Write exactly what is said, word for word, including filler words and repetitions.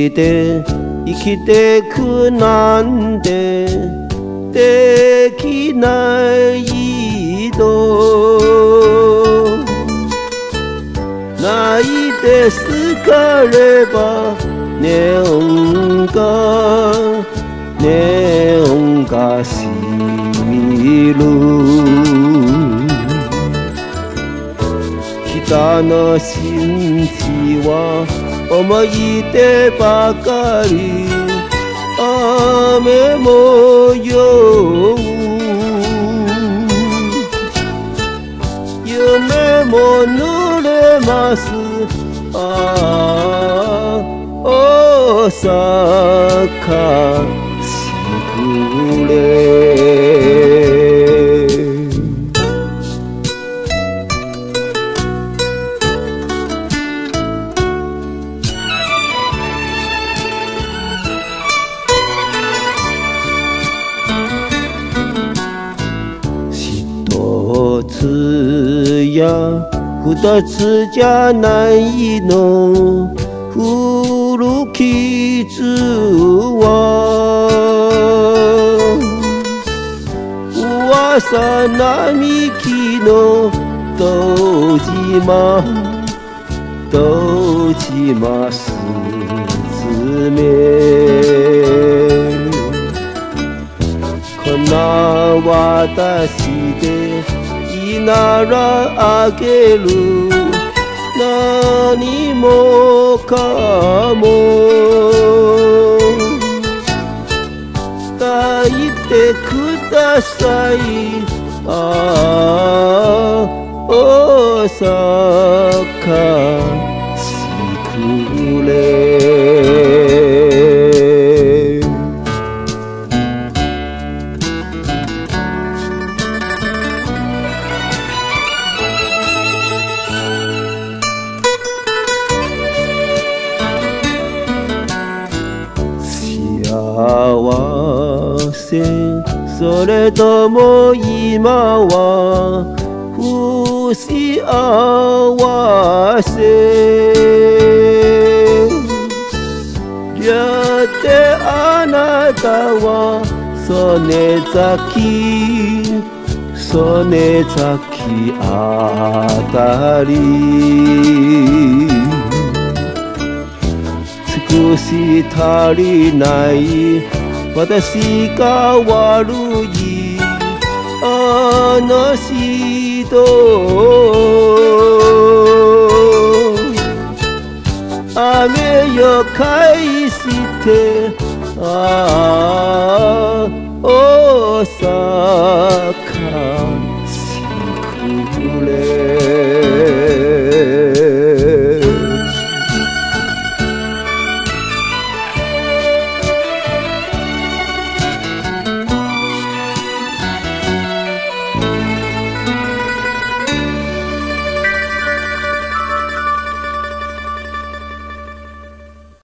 人で生きてくなんてできないと泣いて好かればネオンがネオンがしみる北の新地は思い出ばかり雨もよう夢も濡れますああ大阪しぐれ一つや二つじゃないの古傷は噂並木の堂島堂島すずめこんな私でいいならあげる何もかも抱いてくださいああ大阪しぐれ幸せそれとも今は不幸せやってあなたは曽根崎曽根崎あたり尽くし足りない私が悪いあの人雨よ返してああ大阪